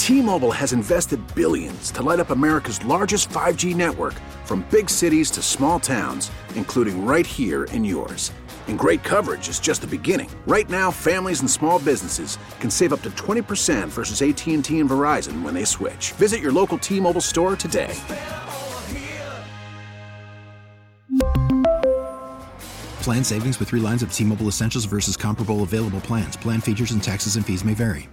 T-Mobile has invested billions to light up America's largest 5G network, from big cities to small towns, including right here in yours. And great coverage is just the beginning. Right now, families and small businesses can save up to 20% versus AT&T and Verizon when they switch. Visit your local T-Mobile store today. Plan savings with 3 lines of T-Mobile Essentials versus comparable available plans. Plan features and taxes and fees may vary.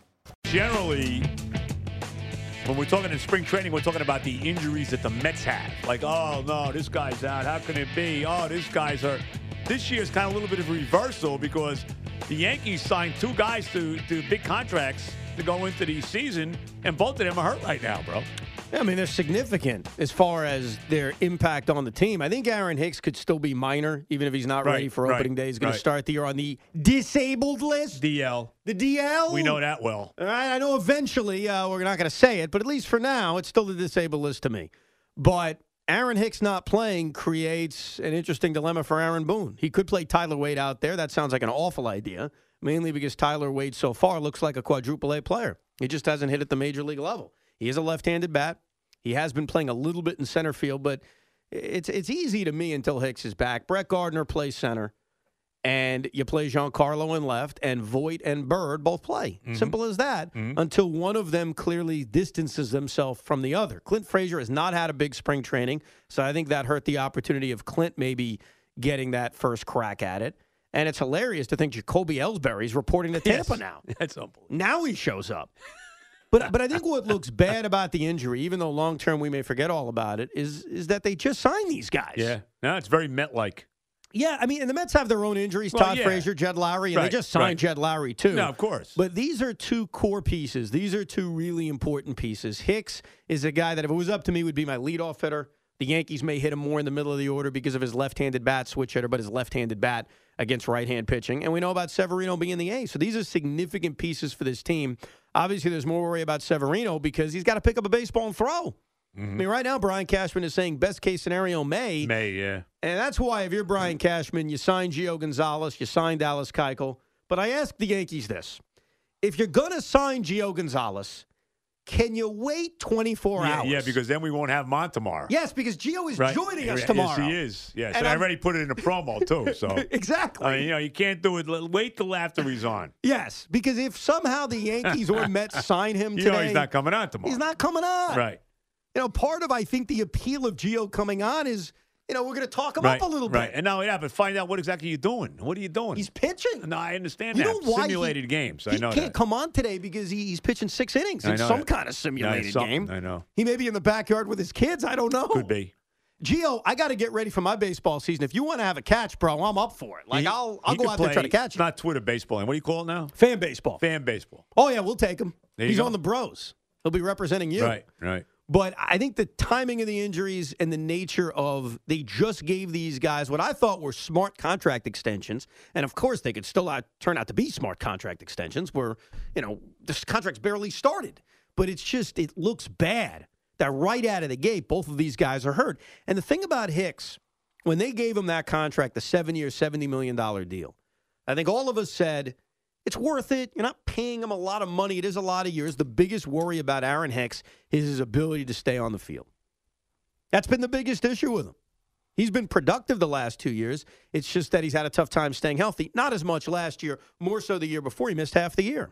Generally, when we're talking in spring training, we're talking about the injuries that the Mets have. Like, oh, no, this guy's out. How can it be? Oh, this guy's hurt. This year is kind of a little bit of a reversal because the Yankees signed 2 guys to big contracts to go into the season, and both of them are hurt right now, bro. Yeah, I mean, they're significant as far as their impact on the team. I think Aaron Hicks could still be minor, even if he's not ready for opening day. He's going to start the year on the disabled list. DL. The DL? We know that well. All right, I know eventually we're not going to say it, but at least for now, it's still the disabled list to me. But Aaron Hicks not playing creates an interesting dilemma for Aaron Boone. He could play Tyler Wade out there. That sounds like an awful idea, mainly because Tyler Wade so far looks like a quadruple A player. He just hasn't hit at the major league level. He is a left-handed bat. He has been playing a little bit in center field, but it's easy to me until Hicks is back. Brett Gardner plays center, and you play Giancarlo in left, and Voit and Bird both play. Mm-hmm. Simple as that, until one of them clearly distances themselves from the other. Clint Frazier has not had a big spring training, so I think that hurt the opportunity of Clint maybe getting that first crack at it. And it's hilarious to think Jacoby Ellsbury's reporting to Tampa now. That's unbelievable. Now he shows up. But I think what looks bad about the injury, even though long-term we may forget all about it, is that they just signed these guys. Yeah. No, it's very Met-like. Yeah, I mean, and the Mets have their own injuries. Well, Todd Frazier, Jed Lowry, and they just signed Jed Lowry, too. No, of course. But these are 2 core pieces. These are 2 really important pieces. Hicks is a guy that, if it was up to me, would be my leadoff hitter. The Yankees may hit him more in the middle of the order because of his left-handed bat switch hitter, but his left-handed bat against right-hand pitching. And we know about Severino being the ace. So these are significant pieces for this team. Obviously, there's more worry about Severino because he's got to pick up a baseball and throw. Mm-hmm. I mean, right now, Brian Cashman is saying best-case scenario, May. May, yeah. And that's why, if you're Brian Cashman, you sign Gio Gonzalez, you sign Dallas Keuchel. But I ask the Yankees this. If you're going to sign Gio Gonzalez, can you wait 24 hours? Yeah, because then we won't have him on tomorrow. Yes, because Gio is joining us tomorrow. Yes, he is. Yes, and I already put it in a promo, too. So exactly. I mean, you can't do it. Wait till after he's on. Yes, because if somehow the Yankees or Mets sign him today. He's not coming on tomorrow. He's not coming on. Right. Part of, I think, the appeal of Gio coming on is, we're going to talk him up a little bit. Right. And now, but find out what exactly you're doing. What are you doing? He's pitching. No, I understand that. Simulated games. I know that. He can't come on today because he's pitching 6 innings in some kind of simulated game. I know. He may be in the backyard with his kids. I don't know. Could be. Gio, I got to get ready for my baseball season. If you want to have a catch, bro, I'm up for it. I'll go out there and try to catch It's not Twitter baseball. And what do you call it now? Fan baseball. Fan baseball. Oh, yeah, we'll take him. He's go. on the Bros. He'll be representing you. Right. But I think the timing of the injuries and the nature of they just gave these guys what I thought were smart contract extensions. And, of course, they could still turn out to be smart contract extensions where, the contract's barely started. But it looks bad that right out of the gate, both of these guys are hurt. And the thing about Hicks, when they gave him that contract, the 7-year, $70 million deal, I think all of us said, it's worth it. You're not paying him a lot of money. It is a lot of years. The biggest worry about Aaron Hicks is his ability to stay on the field. That's been the biggest issue with him. He's been productive the last 2 years. It's just that he's had a tough time staying healthy. Not as much last year, more so the year before. He missed half the year.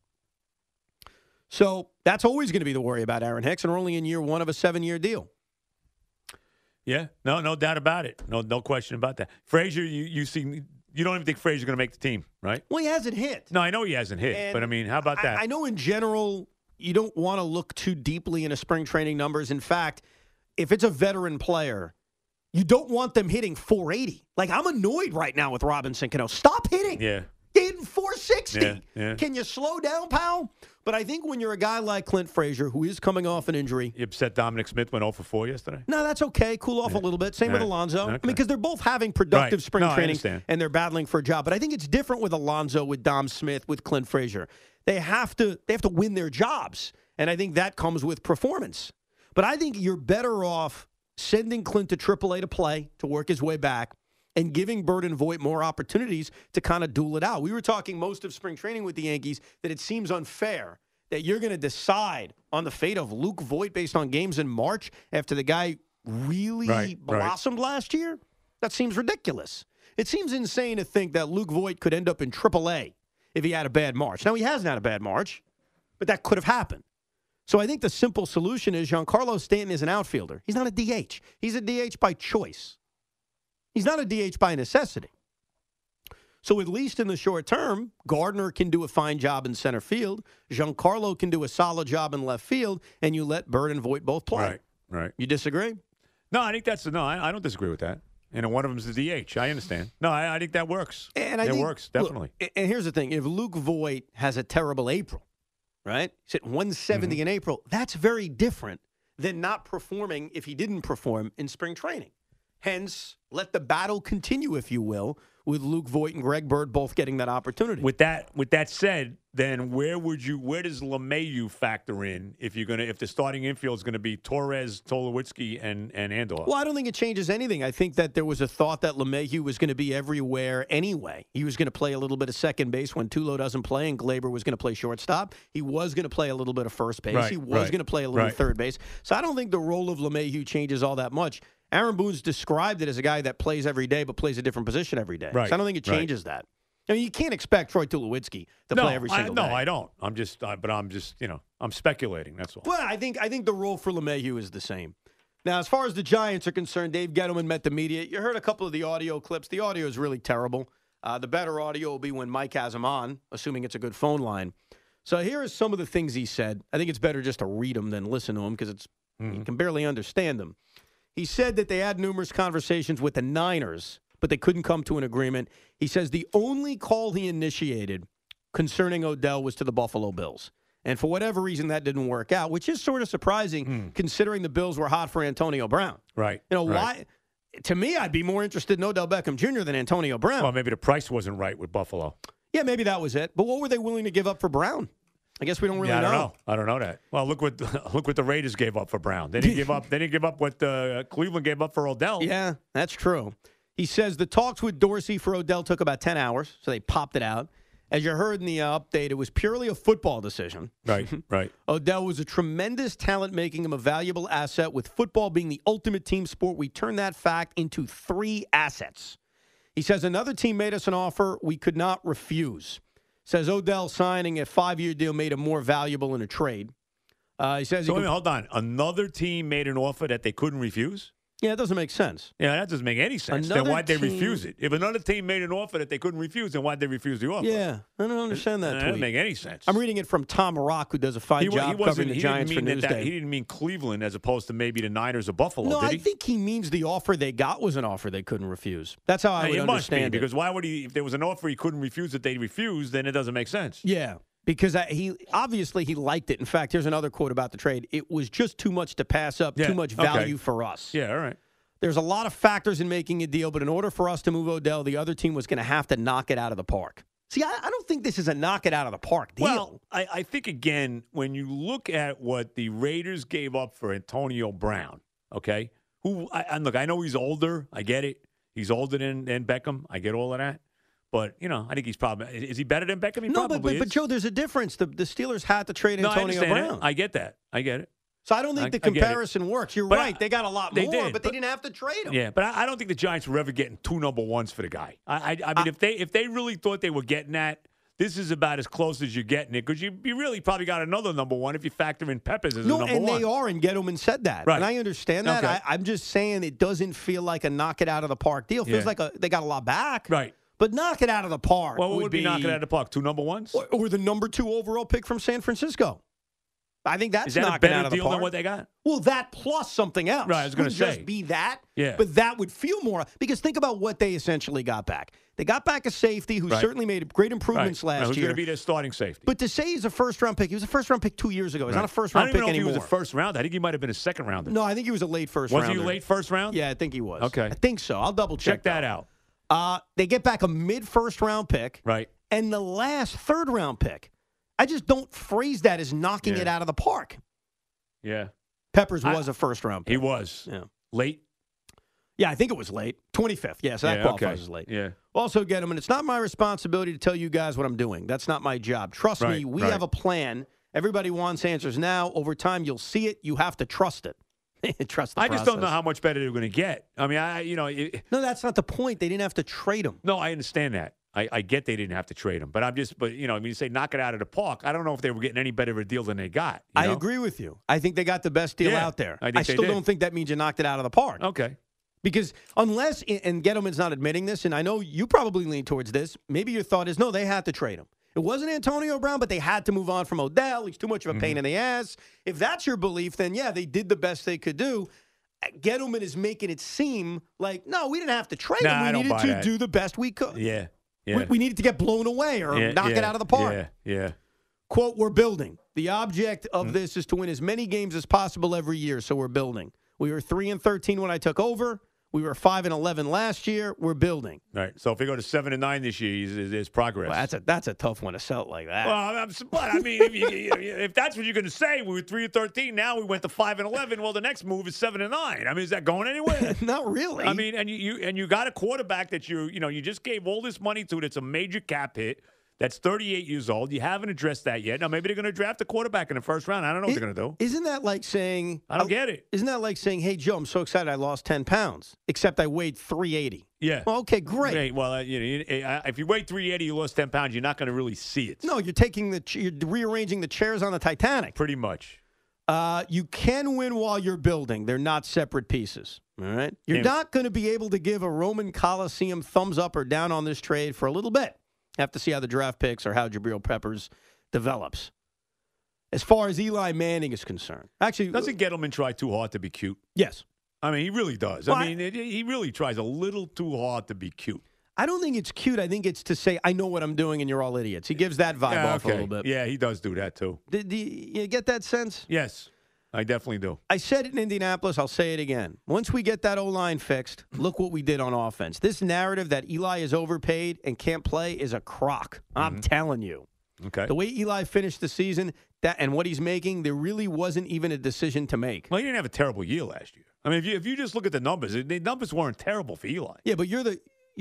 So that's always going to be the worry about Aaron Hicks, and we're only in year 1 of a 7-year deal. Yeah, no doubt about it. No question about that. Frazier, you don't even think Frazier's going to make the team, right? Well, he hasn't hit. No, I know he hasn't hit, but I mean, how about that? I know in general you don't want to look too deeply into spring training numbers. In fact, if it's a veteran player, you don't want them hitting 480. Like, I'm annoyed right now with Robinson Cano. Stop hitting. Yeah. Hitting 460. Yeah. Can you slow down, pal? But I think when you're a guy like Clint Frazier, who is coming off an injury. You upset Dominic Smith went 0 for 4 yesterday? No, that's okay. Cool off a little bit. Same with Alonso. Okay. I mean, because they're both having productive spring training and they're battling for a job. But I think it's different with Alonso, with Dom Smith, with Clint Frazier. They have to win their jobs. And I think that comes with performance. But I think you're better off sending Clint to AAA to play, to work his way back, and giving Bird and Voit more opportunities to kind of duel it out. We were talking most of spring training with the Yankees that it seems unfair that you're going to decide on the fate of Luke Voit based on games in March after the guy really blossomed last year? That seems ridiculous. It seems insane to think that Luke Voit could end up in AAA if he had a bad March. Now, he hasn't had a bad March, but that could have happened. So I think the simple solution is Giancarlo Stanton is an outfielder. He's not a DH. He's a DH by choice. He's not a DH by necessity. So at least in the short term, Gardner can do a fine job in center field. Giancarlo can do a solid job in left field, and you let Bird and Voit both play. Right. You disagree? No, I think I don't disagree with that. And one of them is the DH. I understand. No, I think that works. And it works, definitely. Look, and here's the thing. If Luke Voit has a terrible April, right? He's at 170 in April. That's very different than not performing if he didn't perform in spring training. Hence, let the battle continue, if you will, with Luke Voit and Greg Bird both getting that opportunity. With that said, then where does LeMahieu factor in if the starting infield is going to be Torres, Tulowitzki, and Andor? Well, I don't think it changes anything. I think that there was a thought that LeMahieu was going to be everywhere anyway. He was going to play a little bit of second base when Tulo doesn't play, and Glaber was going to play shortstop. He was going to play a little bit of first base. He was going to play a little third base. So I don't think the role of LeMahieu changes all that much. Aaron Boone's described it as a guy that plays every day but plays a different position every day. Right. So I don't think it changes that. I mean, you can't expect Troy Tulowitzki to play every single day. No, I don't. I'm just I'm speculating. That's all. Well, I think the role for LeMahieu is the same. Now, as far as the Giants are concerned, Dave Gettleman met the media. You heard a couple of the audio clips. The audio is really terrible. The better audio will be when Mike has him on, assuming it's a good phone line. So here are some of the things he said. I think it's better just to read them than listen to them because you can barely understand them. He said that they had numerous conversations with the Niners, but they couldn't come to an agreement. He says the only call he initiated concerning Odell was to the Buffalo Bills. And for whatever reason, that didn't work out, which is sort of surprising considering the Bills were hot for Antonio Brown. Right. You know, why? To me, I'd be more interested in Odell Beckham Jr. than Antonio Brown. Well, maybe the price wasn't right with Buffalo. Yeah, maybe that was it. But what were they willing to give up for Brown? I guess we don't really know. I don't know that. Well, look what the Raiders gave up for Brown. They didn't give up. They didn't give up what Cleveland gave up for Odell. Yeah, that's true. He says the talks with Dorsey for Odell took about 10 hours, so they popped it out. As you heard in the update, it was purely a football decision. Right. Odell was a tremendous talent, making him a valuable asset. With football being the ultimate team sport, we turned that fact into 3 assets. He says another team made us an offer we could not refuse. Says Odell signing a 5-year deal made him more valuable in a trade. He says. So hold on. Another team made an offer that they couldn't refuse? Yeah, it doesn't make sense. Yeah, that doesn't make any sense. Then why'd they refuse it? If another team made an offer that they couldn't refuse, then why'd they refuse the offer? Yeah, I don't understand that tweet. That doesn't make any sense. I'm reading it from Tom Rock, who does a fine job covering the Giants for Newsday. He didn't mean Cleveland as opposed to maybe the Niners or Buffalo, no, did he? I think he means the offer they got was an offer they couldn't refuse. That's how I would understand it. Because why would he? If there was an offer he couldn't refuse that they refused, then it doesn't make sense. Yeah. Because he liked it. In fact, here's another quote about the trade. It was just too much to pass up, too much value for us. Yeah, all right. There's a lot of factors in making a deal, but in order for us to move Odell, the other team was going to have to knock it out of the park. See, I don't think this is a knock it out of the park deal. Well, I think, again, when you look at what the Raiders gave up for Antonio Brown, okay, look, I know he's older. I get it. He's older than Beckham. I get all of that. But, I think he's probably – is he better than Beckham? He probably is. But, Joe, there's a difference. The Steelers had to trade Antonio Brown. I get that. I get it. So I don't think the comparison works. You're right. They got a lot more, but they didn't have to trade him. Yeah, but I don't think the Giants were ever getting 2 number ones for the guy. I mean, if they really thought they were getting that, this is about as close as you're getting it because you really probably got another number one if you factor in Peppers as a number one. No, and they are, and Gettleman said that. Right. And I understand that. Okay. I'm just saying it doesn't feel like a knock-it-out-of-the-park deal. It feels like they got a lot back. Right. But knock it out of the park. Well, what would be knocking out of the park? 2 number ones? Or the number 2 overall pick from San Francisco. I think that's knocking out of the park. Is that a better deal than what they got? Well, that plus something else. Right, I was going to say. Just be that. Yeah. But that would feel more. Because think about what they essentially got back. They got back a safety who certainly made great improvements last year. Who's going to be their starting safety? But to say he's a first-round pick, he was a first-round pick 2 years ago. He's not a first-round pick anymore. I don't even know if he was a first round. I think he might have been a second rounder. No, I think he was a late first rounder. Was he a late first round? Yeah, I think he was. Okay. I think so. I'll double-check that out. They get back a mid-first-round pick. Right. And the last third-round pick. I just don't phrase that as knocking it out of the park. Yeah. Peppers was a first-round pick. He was. Yeah. Late? Yeah, I think it was late. 25th. Yeah, so that qualifies as late. Yeah. Also, Gettleman, it's not my responsibility to tell you guys what I'm doing. That's not my job. Trust me, we have a plan, Everybody wants answers now. Over time, you'll see it. You have to trust it. Trust the I process. just don't know how much better they're going to get. I mean, No, that's not the point. They didn't have to trade him. No, I understand that. I get they didn't have to trade him, but when you say knock it out of the park, I don't know if they were getting any better of a deal than they got. I agree with you. I think they got the best deal out there. I still don't think that means you knocked it out of the park. Okay. Because unless, and Gettleman's not admitting this, and I know you probably lean towards this, maybe your thought is, no, they had to trade him. It wasn't Antonio Brown, but they had to move on from Odell. He's too much of a pain in the ass. If that's your belief, then yeah, they did the best they could do. Gettleman is making it seem like, no, we didn't have to trade him. We needed to do the best we could. Yeah. We needed to get blown away or knock it out of the park. Yeah. Quote, we're building. The object of this is to win as many games as possible every year, so we're building. We were 3-13 when I took over. We were 5-11 last year. We're building. Right. So if we go to 7-9 this year, there's progress. Well, that's a tough one to sell it like that. Well, but I mean, if that's what you're going to say, we were 3-13. Now we went to 5-11. Well, the next move is 7-9. I mean, is that going anywhere? Not really. I mean, and you got a quarterback that you just gave all this money to. That's a major cap hit. That's 38 years old. You haven't addressed that yet. Now, maybe they're going to draft a quarterback in the first round. I don't know what they're going to do. Isn't that like saying... I don't get it. Isn't that like saying, hey, Joe, I'm so excited I lost 10 pounds, except I weighed 380. Yeah. Well, okay, great. Right. Well, if you weigh 380, you lost 10 pounds, you're not going to really see it. No, you're rearranging the chairs on the Titanic. Pretty much. You can win while you're building. They're not separate pieces. All right? You're not going to be able to give a Roman Coliseum thumbs up or down on this trade for a little bit. Have to see how the draft picks or how Jabril Peppers develops. As far as Eli Manning is concerned. Actually, doesn't Gettleman try too hard to be cute? Yes. I mean, he really does. Well, he really tries a little too hard to be cute. I don't think it's cute. I think it's to say, I know what I'm doing and you're all idiots. He gives that vibe off a little bit. Yeah, he does do that too. Do you get that sense? Yes, I definitely do. I said it in Indianapolis. I'll say it again. Once we get that O-line fixed, look what we did on offense. This narrative that Eli is overpaid and can't play is a crock. I'm telling you. Okay. The way Eli finished the season and what he's making, there really wasn't even a decision to make. Well, he didn't have a terrible year last year. I mean, if you just look at the numbers weren't terrible for Eli. Yeah, but you're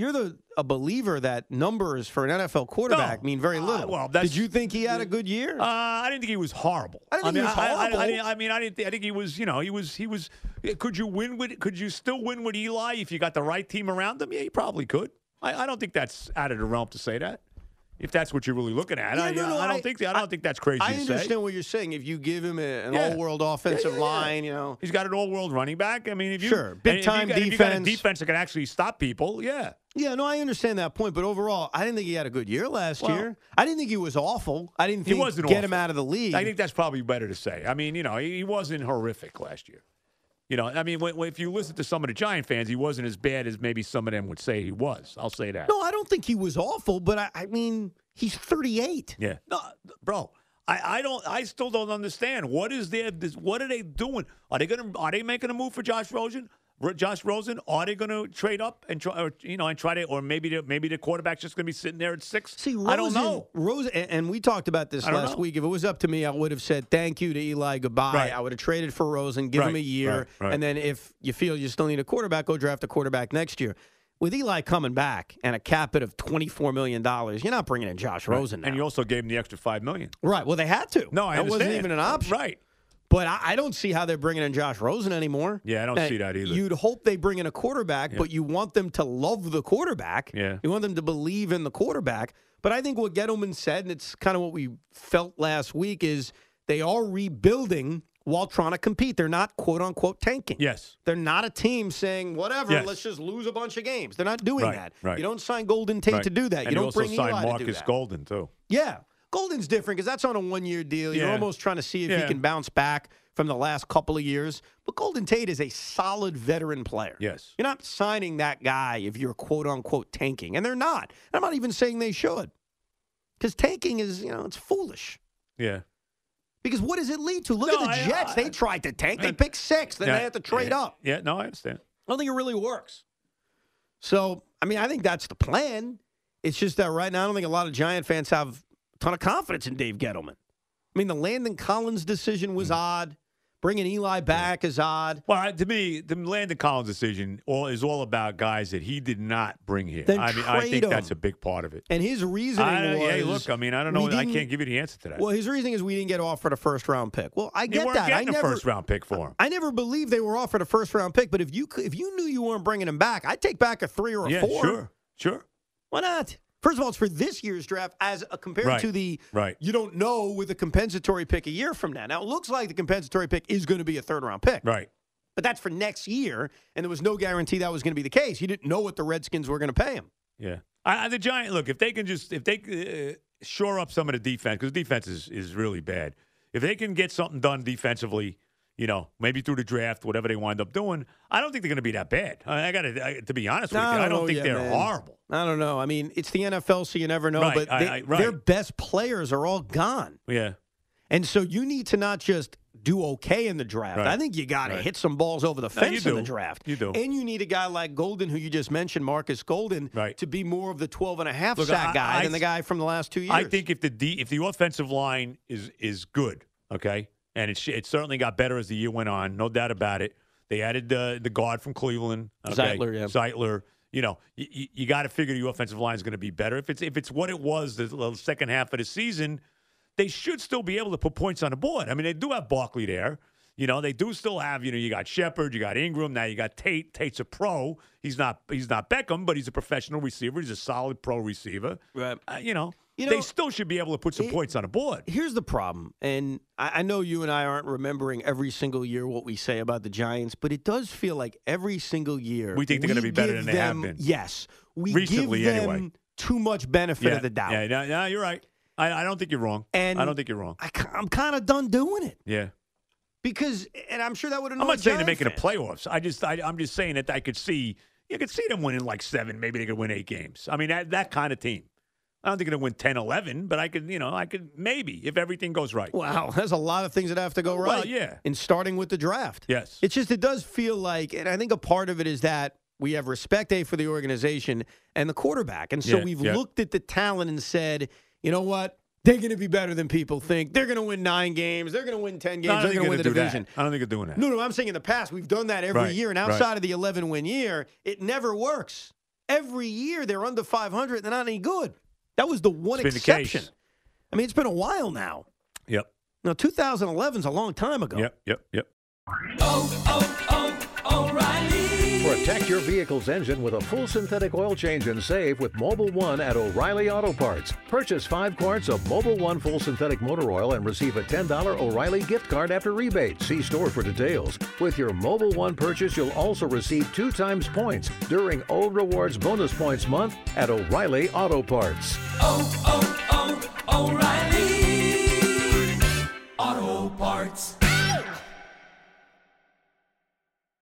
a believer that numbers for an NFL quarterback mean very little. Did you think he had a good year? I didn't think he was horrible. I didn't think he was horrible. I think he was. He was. Could you still win with Eli if you got the right team around him? Yeah, you probably could. I don't think that's out of the realm to say that. If that's what you're really looking at, I don't think that's crazy. I to understand say. what you're saying. If you give him an all-world offensive line, he's got an all-world running back. I mean, big time defense. If you got a defense that can actually stop people, yeah. Yeah, no, I understand that point, but overall, I didn't think he had a good year last year. I didn't think he was awful. I didn't think he wasn't get awful. him out of the league. I think that's probably better to say. I mean, he wasn't horrific last year. I mean, if you listen to some of the Giant fans, he wasn't as bad as maybe some of them would say he was. I'll say that. No, I don't think he was awful, but I mean, he's 38. Yeah. No, bro. I still don't understand. What are they doing? Are they making a move for Josh Rosen? Are they going to trade up and try to, or maybe the quarterback's just going to be sitting there at 6? See, I don't know. Rosen, and we talked about this last week. If it was up to me, I would have said thank you to Eli, goodbye. Right. I would have traded for Rosen, give him a year, and then if you feel you still need a quarterback, go draft a quarterback next year. With Eli coming back and a cap hit of $24 million, you're not bringing in Josh Rosen now. And you also gave him the extra $5 million. Right. Well, they had to. No, I understand. That wasn't even an option. Right. But I don't see how they're bringing in Josh Rosen anymore. Yeah, I don't see that either. You'd hope they bring in a quarterback, but you want them to love the quarterback. Yeah. You want them to believe in the quarterback. But I think what Gettleman said, and it's kind of what we felt last week, is they are rebuilding while trying to compete. They're not, quote-unquote, tanking. Yes. They're not a team saying, whatever, let's just lose a bunch of games. They're not doing that. Right. You don't sign Golden Tate to do that. And you don't bring Eli signed to do Marcus that. Golden, too. Yeah. Golden's different because that's on a one-year deal. You're almost trying to see if he can bounce back from the last couple of years. But Golden Tate is a solid veteran player. Yes. You're not signing that guy if you're quote-unquote tanking. And they're not. I'm not even saying they should. Because tanking is, it's foolish. Yeah. Because what does it lead to? Look at the Jets. They tried to tank. They picked 6. Then they had to trade up. Yeah, no, I understand. I don't think it really works. So, I mean, I think that's the plan. It's just that right now I don't think a lot of Giant fans have a ton of confidence in Dave Gettleman. I mean, the Landon Collins decision was odd, Bringing Eli back is odd. Well, to me, the Landon Collins decision is all about guys that he did not bring here. Then I think trade that's him. a big part of it. And his reasoning was... Hey, look, I don't know. I can't give you the answer to that. Well, his reasoning is we didn't get offered a first-round pick. Well, I get you weren't that. getting a first-round pick for him. I never believed they were offered a first-round pick, but if you knew you weren't bringing him back, I'd take back a 3 or a 4. Sure. Why not? First of all, it's for this year's draft as compared to the you don't know with a compensatory pick a year from now. Now, it looks like the compensatory pick is going to be a third-round pick. Right. But that's for next year, and there was no guarantee that was going to be the case. You didn't know what the Redskins were going to pay him. Yeah. The Giants, look, if they shore up some of the defense, because defense is really bad. If they can get something done defensively, maybe through the draft, whatever they wind up doing, I don't think they're going to be that bad. To be honest with you, I don't think they're horrible. I don't know. I mean, it's the NFL, so you never know. Right, but their best players are all gone. Yeah. And so you need to not just do okay in the draft. Right. I think you got to hit some balls over the fence in the draft. You do. And you need a guy like Golden, who you just mentioned, Marcus Golden, to be more of the 12.5 sack guy than the guy from the last 2 years. I think if the offensive line is good, okay, and it certainly got better as the year went on, no doubt about it. They added the guard from Cleveland, Zeitler. You got to figure the offensive line is going to be better. If it's what it was the second half of the season, they should still be able to put points on the board. I mean, they do have Barkley there. They do still have, you got Shepard, you got Ingram, now you got Tate. Tate's a pro. He's not Beckham, but he's a professional receiver. He's a solid pro receiver. Right. They still should be able to put some points on the board. Here's the problem, and I know you and I aren't remembering every single year what we say about the Giants, but it does feel like every single year we think they're going to be better than they have been. Yes. We recently, give them anyway. Too much benefit of the doubt. Yeah, no, you're right. I don't think you're wrong. And I don't think you're wrong. I'm kind of done doing it. Yeah. Because, and I'm sure that would annoy I'm not saying they're Giant making fans. the playoffs. I'm just saying that you could see them winning like 7. Maybe they could win 8 games. I mean, that kind of team. I don't think they're going to win 10, 11, but I could maybe if everything goes right. Wow, there's a lot of things that have to go right. Well, yeah. In starting with the draft. Yes. It's just, it does feel like, and I think a part of it is that we have respect, for the organization and the quarterback. And so we've looked at the talent and said, you know what? They're going to be better than people think. They're going to win 9 games. They're going to win 10 games. They're going to win the division. I don't think they're doing that. No, I'm saying in the past, we've done that every year. And outside of the 11-win year, it never works. Every year, they're under 500. They're not any good. That was the one exception. I mean, it's been a while now. Yep. Now, 2011's a long time ago. Yep. O'Reilly. Protect your vehicle's engine with a full synthetic oil change and save with Mobil 1 at O'Reilly Auto Parts. Purchase 5 quarts of Mobil 1 full synthetic motor oil and receive a $10 O'Reilly gift card after rebate. See store for details. With your Mobil 1 purchase, you'll also receive 2 times points during O Rewards Bonus Points Month at O'Reilly Auto Parts. O'Reilly Auto Parts.